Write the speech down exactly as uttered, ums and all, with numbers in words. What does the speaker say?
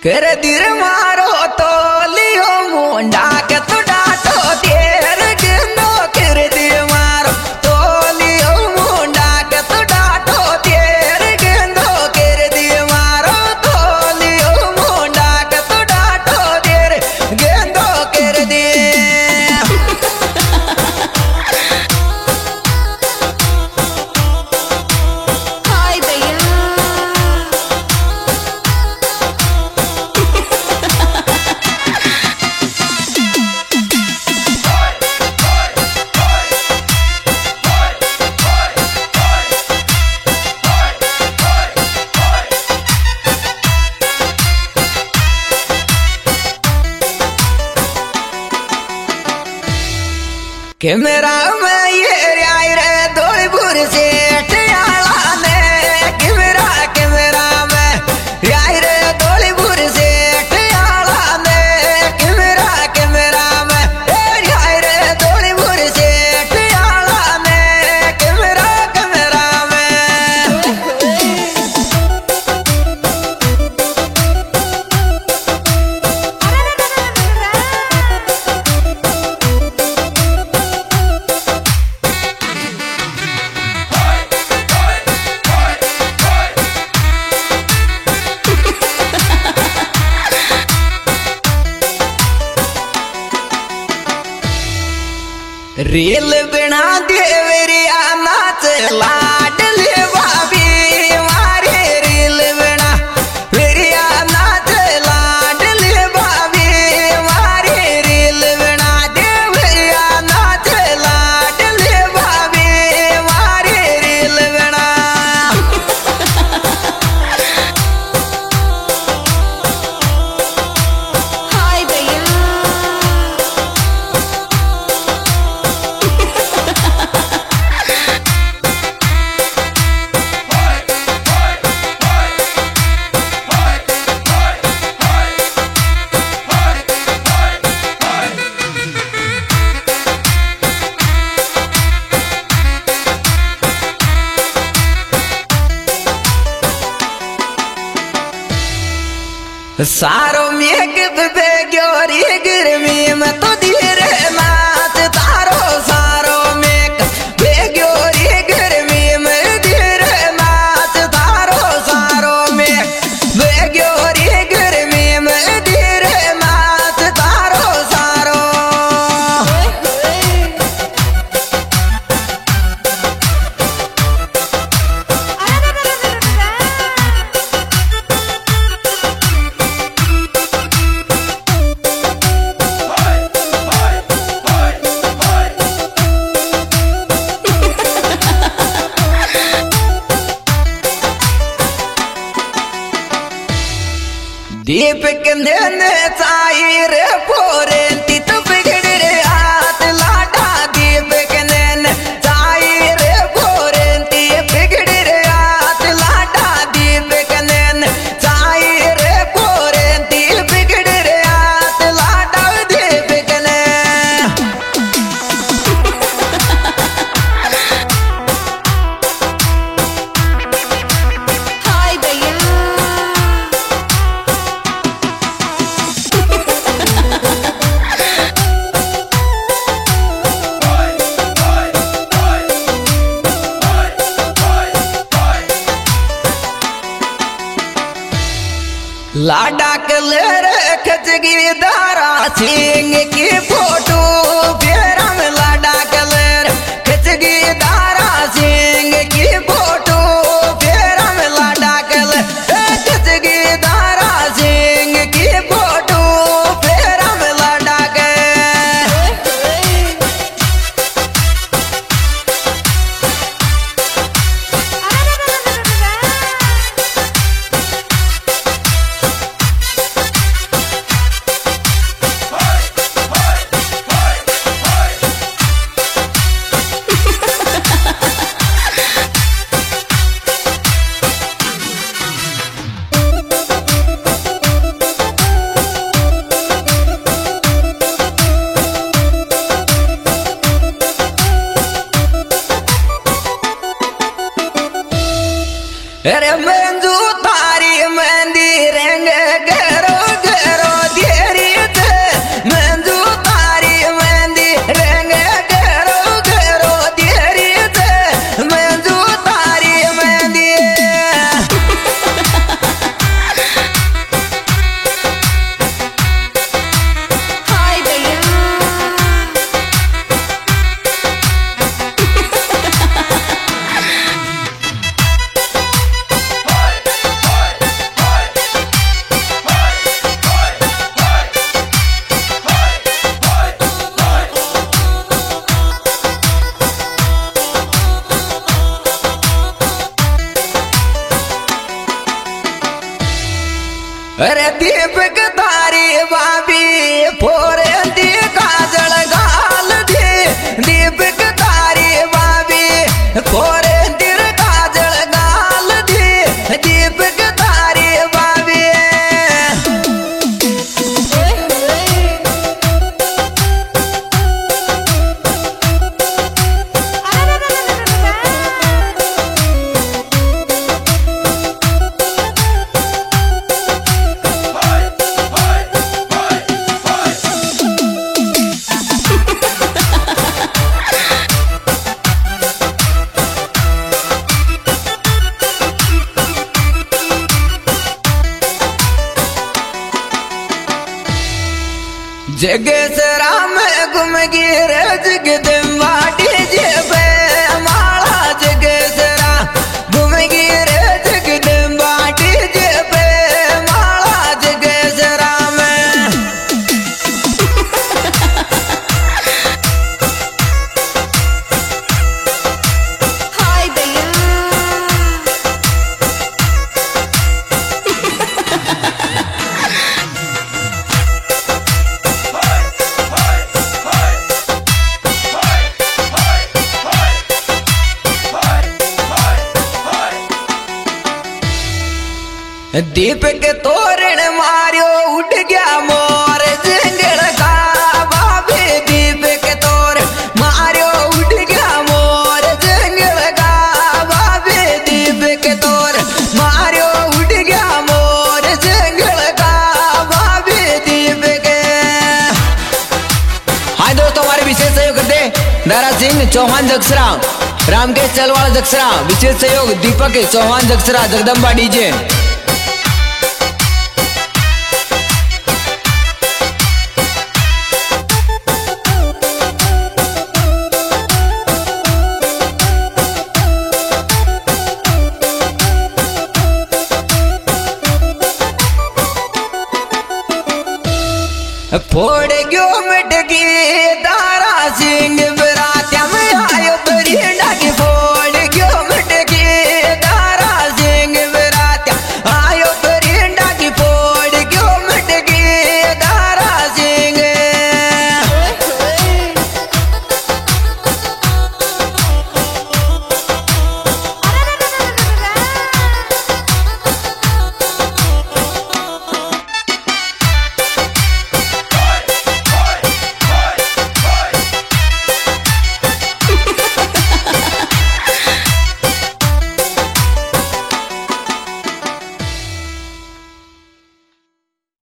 कर दिर मारो तो लियो मुंडा के तो डाटो तेर गेंदो कर दिर मारो तो लियो मुंडा के तो डाटो तेर गेंदो कर दिर मारो तो लियो मुंडा के तो डाटो तेर गेंदो कर दे कैमरा में ये आई रे दौड़ बुर से टयाला ने कैमरा कैमरा में आई रे दौड़ बुर से टयाला ने कैमरा कैमरा में आई रे दौड़ बुर से टयाला ने कैमरा कैमरा में रील बिना देवरिया नाच लाडले भाभी मारे रील बिना वेरिया नाच लाडले भाभी मारे रील बिना देवरिया नाच लाडले भाभी मारे रील बिना हाय भैया सारो मेघ बेग्योरी गिरमी में तो धीरे नाच तारो सारो मेघ बेग्योरी गिरमी में धीरे नाच तारो सारो मेघ बेग्योरी गिरमी में धीरे नाच तारो सारो दीपक ने चाई रे पोरे तित बिगड़ रे हाथ लाडा दीपक ने चाई रे पोरे ती बिगड़ रे हाथ लाडा दीपक ने चाई रे पोरे ती बिगड़ रे हाथ लाडा दीपक ने हाय भैया लाडा कलर खचगी दारा सिंह की फोटो फेरा में लाडा कलर खचगी दारा सिंह की फोटो फेरा में लाडा कलर खचगी दारा सिंह की फोटो फेरा में लाडा के अरे दीपक तारी बाबी फोरे दी काजल गाल दी दीपक तारी बाबी फोरे दी काजल गाल दी दीपक तारी बाबी जगेश राम घूम गिर जगदम्बाटी जेबे माला जगेश राम घूम गिर जगदम्बाटी जेबे माला जगेश राम हाय भैया दीपक तोरण मारियो उठ गया मोर जंगल का बाबे दीपक तोरण मारियो उठ गया मोर जंगल का बाबे दीपक तोरण मारियो उठ गया मोर जंगल का बाबे दीपक। हाय दोस्तों, हमारे विशेष सहयोग करते दारा सिंह चौहान जगसरा, रामकेश चलवाल जगसरा, विशेष सहयोग दीपक चौहान जगसरा, जगदम्बा डीजे। फोड़ गयो मटकी